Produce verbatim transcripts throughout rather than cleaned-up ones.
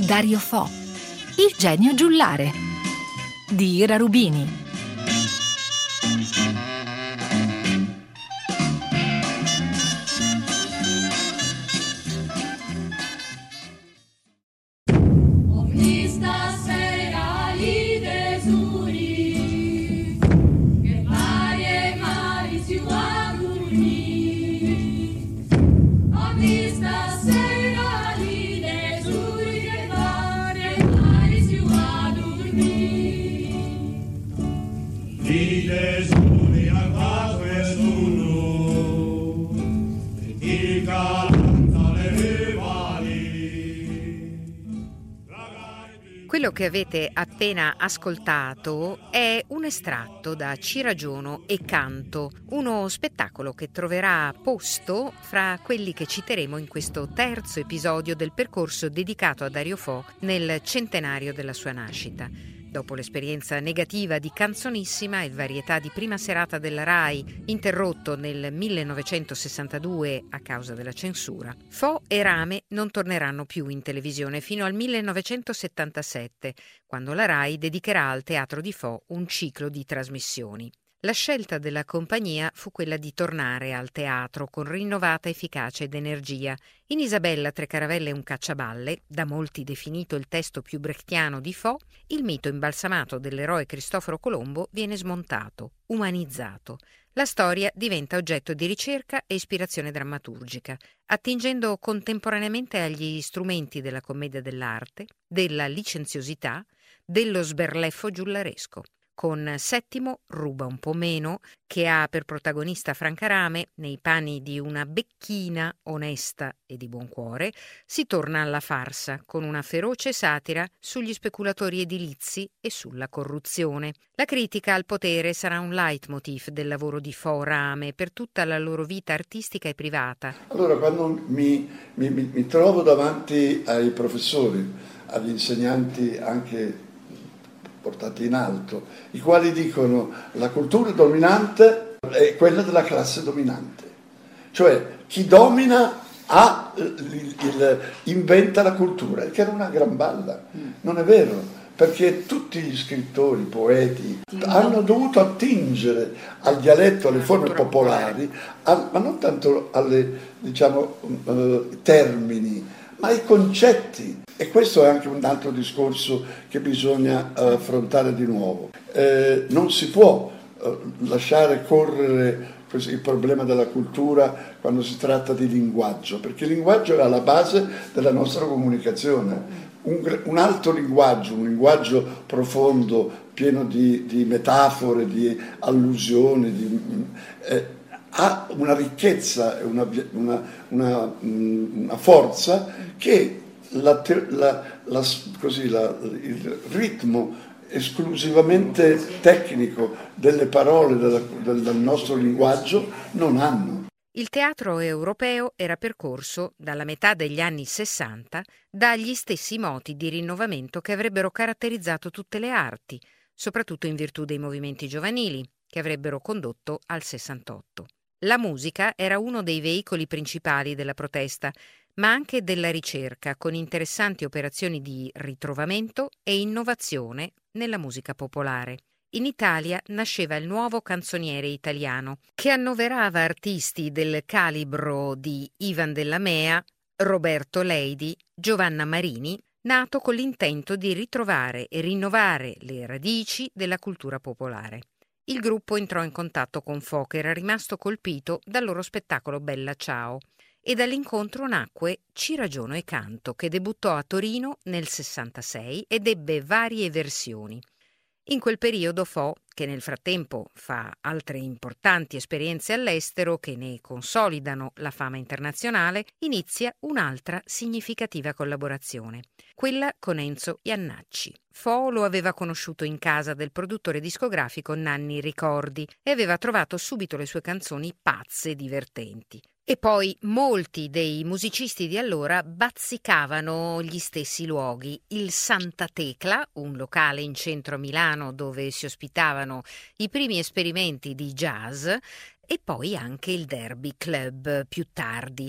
Dario Fo, il genio giullare di Ira Rubini. Quello che avete appena ascoltato è un estratto da Ci ragiono e canto, uno spettacolo che troverà posto fra quelli che citeremo in questo terzo episodio del percorso dedicato a Dario Fo nel centenario della sua nascita. Dopo l'esperienza negativa di Canzonissima, il varietà di prima serata della Rai, interrotto nel millenovecentosessantadue a causa della censura, Fo e Rame non torneranno più in televisione fino al millenovecentosettantasette, quando la Rai dedicherà al teatro di Fo un ciclo di trasmissioni. La scelta della compagnia fu quella di tornare al teatro con rinnovata efficacia ed energia. In Isabella Tre Caravelle e un cacciaballe, da molti definito il testo più brechtiano di Fo, il mito imbalsamato dell'eroe Cristoforo Colombo viene smontato, umanizzato. La storia diventa oggetto di ricerca e ispirazione drammaturgica, attingendo contemporaneamente agli strumenti della commedia dell'arte, della licenziosità, dello sberleffo giullaresco. Con Settimo ruba un po' meno, che ha per protagonista Franca Rame, nei panni di una becchina onesta e di buon cuore, si torna alla farsa con una feroce satira sugli speculatori edilizi e sulla corruzione. La critica al potere sarà un leitmotiv del lavoro di Fo Rame per tutta la loro vita artistica e privata. Allora, quando mi, mi, mi trovo davanti ai professori, agli insegnanti anche portati in alto, i quali dicono la cultura dominante è quella della classe dominante, cioè chi domina ha, il, il, inventa la cultura, che era una gran balla. Non è vero, perché tutti gli scrittori, poeti hanno dovuto attingere al dialetto, alle forme popolari, a, ma non tanto alle, diciamo, uh, termini, ma ai concetti. E questo è anche un altro discorso che bisogna uh, affrontare di nuovo. Eh, non si può uh, lasciare correre così il problema della cultura quando si tratta di linguaggio, perché il linguaggio è alla base della nostra comunicazione. Un, un alto linguaggio, un linguaggio profondo, pieno di, di metafore, di allusioni, di, eh, ha una ricchezza, una, una, una, una forza che La, la, la, così, la, il ritmo esclusivamente tecnico delle parole della, del, del nostro linguaggio non hanno. Il teatro europeo era percorso, dalla metà degli anni sessanta, dagli stessi moti di rinnovamento che avrebbero caratterizzato tutte le arti, soprattutto in virtù dei movimenti giovanili, che avrebbero condotto al sessantotto. La musica era uno dei veicoli principali della protesta, ma anche della ricerca, con interessanti operazioni di ritrovamento e innovazione nella musica popolare. In Italia nasceva il nuovo canzoniere italiano, che annoverava artisti del calibro di Ivan Della Mea, Roberto Leidi, Giovanna Marini, nato con l'intento di ritrovare e rinnovare le radici della cultura popolare. Il gruppo entrò in contatto con Fo, che era rimasto colpito dal loro spettacolo Bella Ciao, e dall'incontro nacque Ci ragiono e canto, che debuttò a Torino nel sessantasei ed ebbe varie versioni. In quel periodo Fo, che nel frattempo fa altre importanti esperienze all'estero che ne consolidano la fama internazionale, inizia un'altra significativa collaborazione, quella con Enzo Jannacci. Fo lo aveva conosciuto in casa del produttore discografico Nanni Ricordi e aveva trovato subito le sue canzoni pazze e divertenti. E poi molti dei musicisti di allora bazzicavano gli stessi luoghi. Il Santa Tecla, un locale in centro a Milano dove si ospitavano i primi esperimenti di jazz, e poi anche il Derby Club più tardi,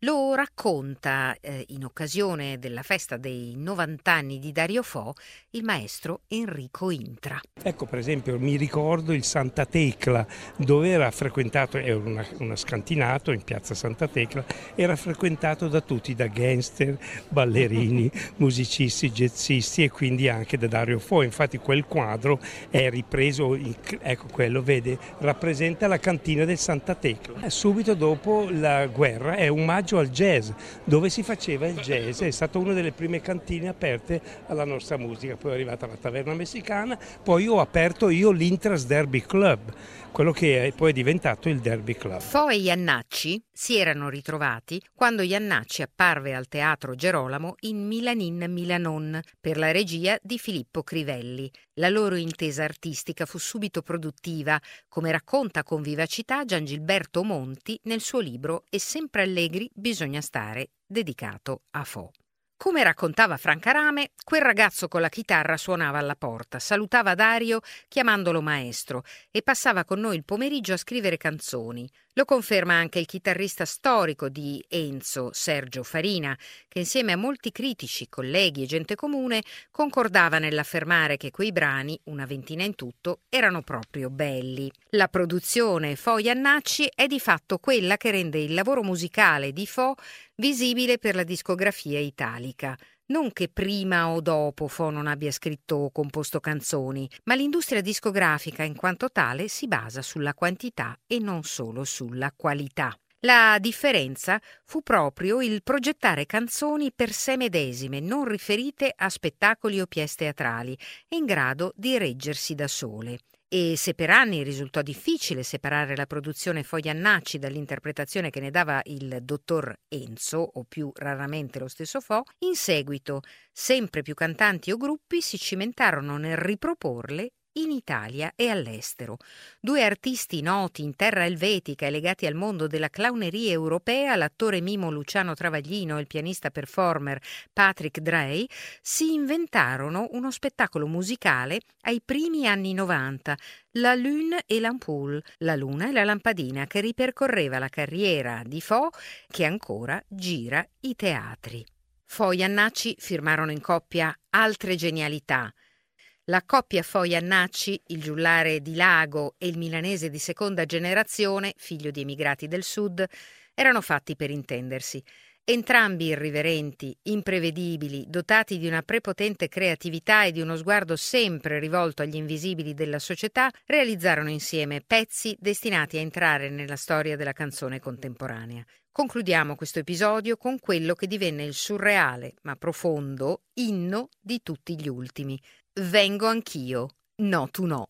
Lo racconta eh, in occasione della festa dei novanta anni di Dario Fo il maestro Enrico Intra. Ecco, per esempio, mi ricordo il Santa Tecla, dove era frequentato, era una, una scantinato in piazza Santa Tecla, era frequentato da tutti, da gangster, ballerini, musicisti, jazzisti e quindi anche da Dario Fo. Infatti quel quadro è ripreso, in, ecco quello, vede, rappresenta la cantina del Santa Tecla. Subito dopo la guerra è un omaggio al jazz, dove si faceva il jazz, è stata una delle prime cantine aperte alla nostra musica, poi è arrivata la taverna messicana, poi ho aperto io l'Intras Derby Club, quello che è poi è diventato il Derby Club. Fo e Jannacci si erano ritrovati quando Jannacci apparve al Teatro Gerolamo in Milanin Milanon per la regia di Filippo Crivelli. La loro intesa artistica fu subito produttiva, come racconta con vivacità Giangilberto Monti nel suo libro E sempre allegri bisogna stare, dedicato a Fo. Come raccontava Franca Rame, quel ragazzo con la chitarra suonava alla porta, salutava Dario chiamandolo maestro e passava con noi il pomeriggio a scrivere canzoni. Lo conferma anche il chitarrista storico di Enzo, Sergio Farina, che insieme a molti critici, colleghi e gente comune concordava nell'affermare che quei brani, una ventina in tutto, erano proprio belli. La produzione Fo Jannacci è di fatto quella che rende il lavoro musicale di Fo visibile per la discografia italica. Non che prima o dopo Fo non abbia scritto o composto canzoni, ma l'industria discografica in quanto tale si basa sulla quantità e non solo sulla qualità. La differenza fu proprio il progettare canzoni per sé medesime, non riferite a spettacoli o pièce teatrali, e in grado di reggersi da sole. E se per anni risultò difficile separare la produzione Fo Jannacci dall'interpretazione che ne dava il dottor Enzo, o più raramente lo stesso Fo, in seguito sempre più cantanti o gruppi si cimentarono nel riproporle in Italia e all'estero. Due artisti noti in terra elvetica e legati al mondo della clowneria europea, l'attore mimo Luciano Travaglino e il pianista performer Patrick Draey, si inventarono uno spettacolo musicale ai primi anni novanta, La Lune et l'Ampoule, la luna e la lampadina, che ripercorreva la carriera di Fo, che ancora gira i teatri. Fo e Jannacci firmarono in coppia altre genialità. La coppia Fo Jannacci, il giullare di Lago e il milanese di seconda generazione, figlio di emigrati del sud, erano fatti per intendersi. Entrambi irriverenti, imprevedibili, dotati di una prepotente creatività e di uno sguardo sempre rivolto agli invisibili della società, realizzarono insieme pezzi destinati a entrare nella storia della canzone contemporanea. Concludiamo questo episodio con quello che divenne il surreale, ma profondo, inno di tutti gli ultimi. Vengo anch'io, no tu no.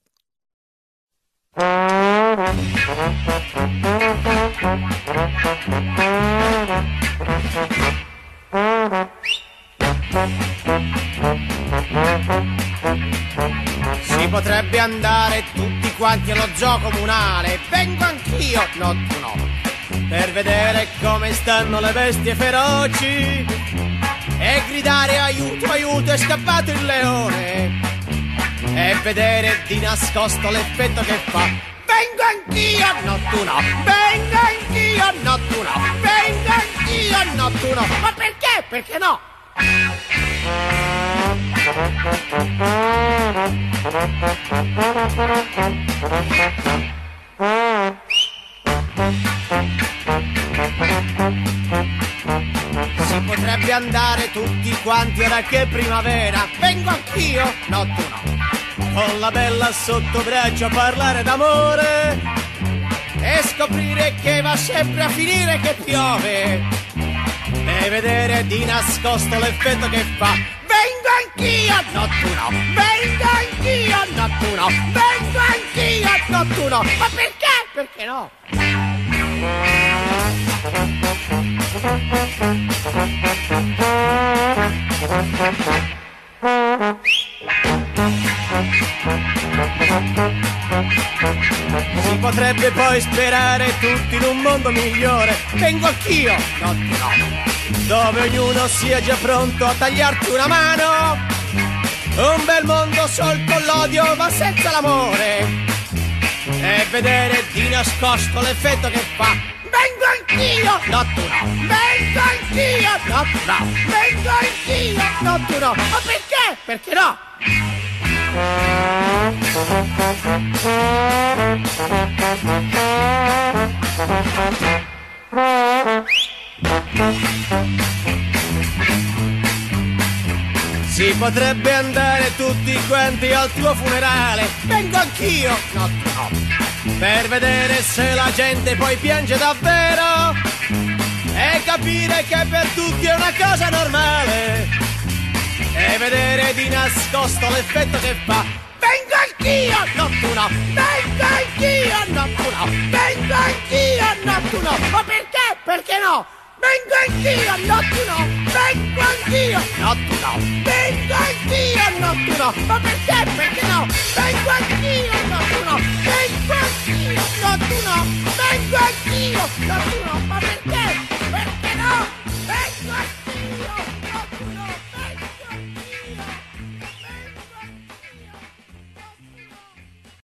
Si potrebbe andare tutti quanti allo zoo comunale, vengo anch'io, no tu no, per vedere come stanno le bestie feroci e gridare aiuto, aiuto, è scappato il leone, e vedere di nascosto l'effetto che fa. Vengo anch'io, no tu no, vengo anch'io, no tu no, vengo anch'io, no tu no. Ma perché? Perché no? Si potrebbe andare tutti quanti ora che è primavera, vengo anch'io, no tu no, con la bella sotto braccio a parlare d'amore e scoprire che va sempre a finire che piove e vedere di nascosto l'effetto che fa. Vengo anch'io, no tu no, vengo anch'io, no tu no, vengo anch'io, no tu no. Ma perché? Perché no? Si potrebbe poi sperare tutti in un mondo migliore, vengo anch'io, no tu no, dove ognuno sia già pronto a tagliarti una mano, un bel mondo sol con l'odio ma senza l'amore, e vedere di nascosto l'effetto che fa. Vengo anch'io, no tu no, vengo anch'io, no, no, vengo anch'io, no, tu no, ma perché? Perché no? Si potrebbe andare tutti quanti al tuo funerale, vengo anch'io, no, no, per vedere se la gente poi piange davvero e capire che per tutti è una cosa normale e vedere di nascosto l'effetto che fa. Vengo anch'io, no, tu no, vengo anch'io, no, tu no, vengo anch'io, no, tu no, ma perché? Perché no? Vengo anch'io, no, tu no, vengo anch'io, no, tu no, vengo anch'io, no, tu no, ma perché? Perché no? Vengo anch'io, no, tu no, vengo anch'io, no, tu no, vengo anch'io, no, tu no, ma perché?